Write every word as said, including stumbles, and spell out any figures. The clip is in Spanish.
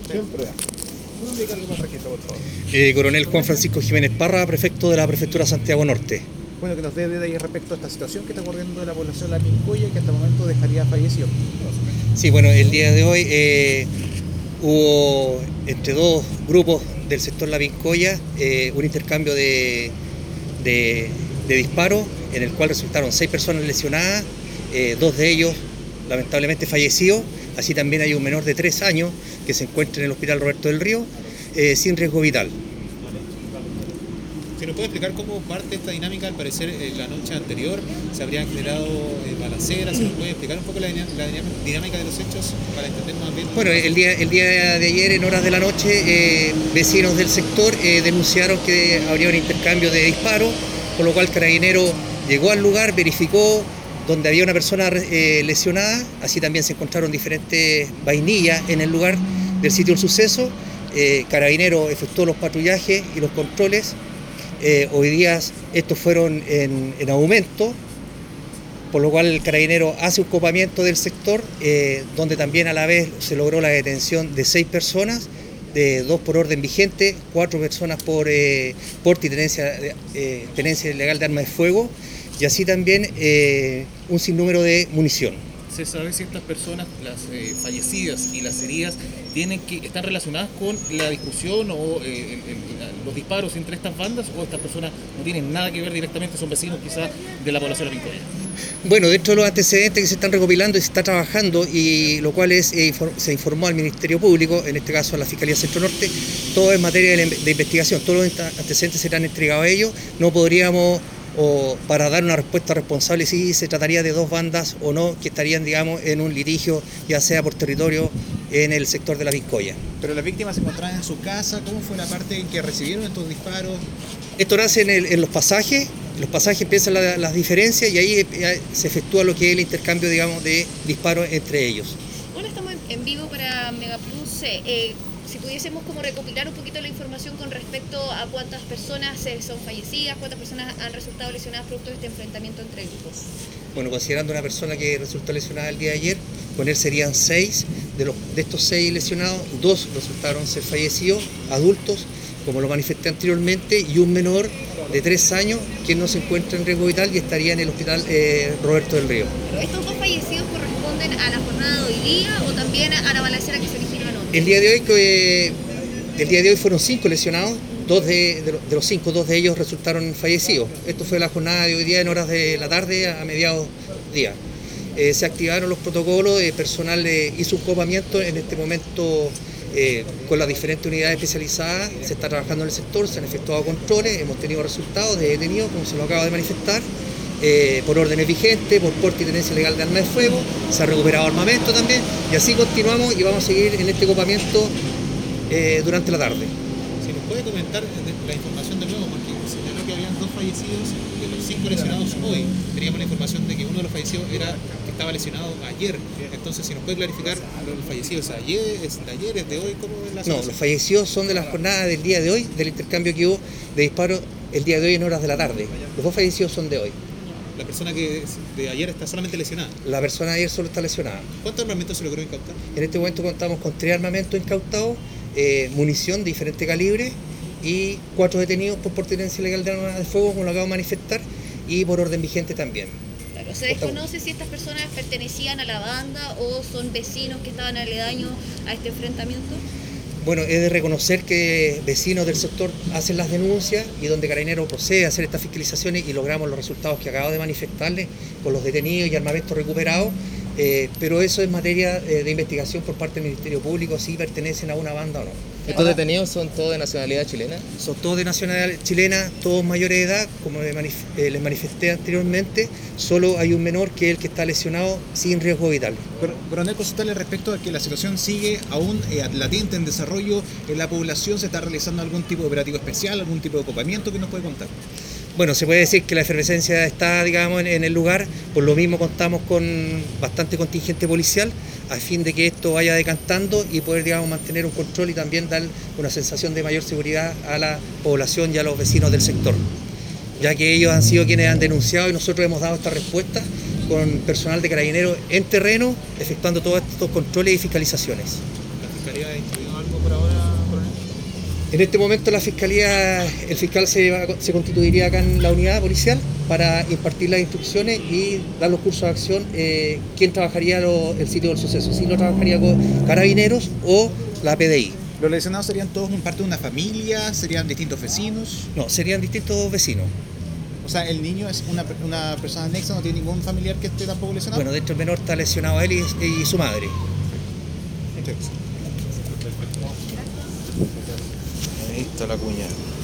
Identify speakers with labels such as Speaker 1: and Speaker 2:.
Speaker 1: Siempre. ¿Puedo indicar algo más registro, por favor?
Speaker 2: Eh, Coronel Juan Francisco Jiménez Parra, prefecto de la Prefectura Santiago Norte.
Speaker 1: Bueno, que nos dé detalles respecto a esta situación que está ocurriendo en la población de La Pincoya, que hasta el momento dejaría fallecido.
Speaker 2: Sí, bueno, el día de hoy eh, hubo entre dos grupos del sector La Pincoya eh, un intercambio de, de, de disparos en el cual resultaron seis personas lesionadas, eh, dos de ellos lamentablemente fallecidos. Así también hay un menor de tres años que se encuentra en el Hospital Roberto del Río eh, sin riesgo vital.
Speaker 3: ¿Se nos puede explicar cómo parte esta dinámica? Al parecer, eh, la noche anterior se habrían generado eh, balaceras. ¿Se nos puede explicar un poco la, la dinámica de los hechos para entender más bien?
Speaker 2: Bueno, el día, el día de ayer, en horas de la noche, eh, vecinos del sector eh, denunciaron que habría un intercambio de disparos, con lo cual Carabinero llegó al lugar, verificó donde había una persona eh, lesionada. Así también se encontraron diferentes vainillas en el lugar del sitio del suceso. Eh, Carabinero efectuó los patrullajes y los controles. Eh, hoy día estos fueron en, en aumento, por lo cual el Carabinero hace un copamiento del sector, eh, donde también a la vez se logró la detención de seis personas, de dos por orden vigente, cuatro personas por eh, porte y tenencia, eh, tenencia ilegal de arma de fuego, y así también eh, un sinnúmero de munición.
Speaker 3: ¿Se sabe si estas personas, las eh, fallecidas y las heridas, tienen que están relacionadas con la discusión o eh, el, el, los disparos entre estas bandas, o estas personas no tienen nada que ver directamente, son vecinos quizás de la población de La Pincoya?
Speaker 2: Bueno, dentro de los antecedentes que se están recopilando y se está trabajando, y lo cual es eh, se informó al Ministerio Público, en este caso a la Fiscalía Centro Norte, todo en materia de, de investigación, todos los antecedentes serán entregados a ellos. No podríamos, o para dar una respuesta responsable si se trataría de dos bandas o no, que estarían, digamos, en un litigio, ya sea por territorio en el sector de La Pincoya.
Speaker 1: Pero las víctimas se encontraban en su casa. ¿Cómo fue la parte en que recibieron estos disparos?
Speaker 2: Esto nace en, el, en los pasajes, los pasajes empiezan la, las diferencias, y ahí se efectúa lo que es el intercambio, digamos, de disparos entre ellos.
Speaker 4: Bueno, estamos en vivo para Megaplus. Eh, si pudiésemos como recopilar un poquito la información con respecto a cuántas personas eh, son fallecidas, cuántas personas han resultado lesionadas producto de este enfrentamiento entre grupos.
Speaker 2: Bueno, considerando una persona que resultó lesionada el día de ayer, con él serían seis. De, los, de estos seis lesionados, dos resultaron ser fallecidos, adultos, como lo manifesté anteriormente, y un menor de tres años que no se encuentra en riesgo vital y estaría en el Hospital eh, Roberto del Río.
Speaker 4: ¿Pero estos dos fallecidos corresponden a la jornada de hoy día o también a la balacera que se originó anoche?
Speaker 2: El día de hoy, eh, el día de hoy fueron cinco lesionados, dos de, de, de los cinco, dos de ellos resultaron fallecidos. Esto fue la jornada de hoy día en horas de la tarde a mediados día. Eh, se activaron los protocolos, eh, personal eh, hizo un copamiento en este momento eh, con las diferentes unidades especializadas. Se está trabajando en el sector, se han efectuado controles, hemos tenido resultados de detenidos, como se lo acaba de manifestar, eh, por órdenes vigentes, por porte y tenencia legal de arma de fuego. Se ha recuperado armamento también, y así continuamos y vamos a seguir en este copamiento eh, durante la tarde.
Speaker 3: ¿Se nos puede comentar la información de nuevo? Porque señaló que habían dos fallecidos y los cinco lesionados hoy. Teníamos la información de que uno de los fallecidos era que estaba lesionado ayer. Entonces, si nos puede clarificar, ¿los fallecidos ayer, es de ayer, es de hoy? ¿Cómo es la situación?
Speaker 2: No, los fallecidos son de la jornada del día de hoy, del intercambio que hubo de disparos el día de hoy en horas de la tarde. Los dos fallecidos son de hoy.
Speaker 3: La persona que de ayer está solamente lesionada.
Speaker 2: La persona de ayer solo está lesionada.
Speaker 3: ¿Cuántos armamentos se logró incautar?
Speaker 2: En este momento contamos con tres armamentos incautados, eh, munición de diferente calibre y cuatro detenidos por porte y tenencia ilegal de armas de fuego, como lo acabo de manifestar, y por orden vigente también.
Speaker 4: Claro, ¿se desconoce si estas personas pertenecían a la banda o son vecinos que estaban aledaños a este enfrentamiento?
Speaker 2: Bueno, es de reconocer que vecinos del sector hacen las denuncias y donde Carabinero procede a hacer estas fiscalizaciones y logramos los resultados que acabo de manifestarles con los detenidos y armamentos recuperados, eh, pero eso es materia eh, de investigación por parte del Ministerio Público, si pertenecen a una banda o no.
Speaker 5: ¿Estos detenidos son todos de nacionalidad chilena?
Speaker 2: Son todos de nacionalidad chilena, todos mayores de edad, como les, manif eh, les manifesté anteriormente. Solo hay un menor que es el que está lesionado sin riesgo vital.
Speaker 1: Coronel, consultarle respecto a que la situación sigue aún eh, latente en desarrollo en la población. ¿Se está realizando algún tipo de operativo especial, algún tipo de copamiento que nos puede contar?
Speaker 2: Bueno, se puede decir que la efervescencia está, digamos, en, en el lugar. Por lo mismo contamos con bastante contingente policial a fin de que esto vaya decantando y poder, digamos, mantener un control y también dar una sensación de mayor seguridad a la población y a los vecinos del sector, ya que ellos han sido quienes han denunciado y nosotros hemos dado esta respuesta con personal de Carabineros en terreno, efectuando todos estos controles y fiscalizaciones.
Speaker 3: La fiscalía ha instruido algo por ahora, coronel?
Speaker 2: En este momento la fiscalía, el fiscal se, va- se constituiría acá en la unidad policial para impartir las instrucciones y dar los cursos de acción. Eh, ¿Quién trabajaría lo- el sitio del suceso? Si lo trabajaría con Carabineros o la P D I.
Speaker 1: ¿Los lesionados serían todos un parte de una familia? ¿Serían distintos vecinos?
Speaker 2: No, serían distintos vecinos.
Speaker 1: O sea, el niño es una, una persona anexa, no tiene ningún familiar que esté tampoco lesionado.
Speaker 2: Bueno, de hecho el menor está lesionado él y, y su madre.
Speaker 1: Muchas gracias.
Speaker 5: Ahí está la cuña.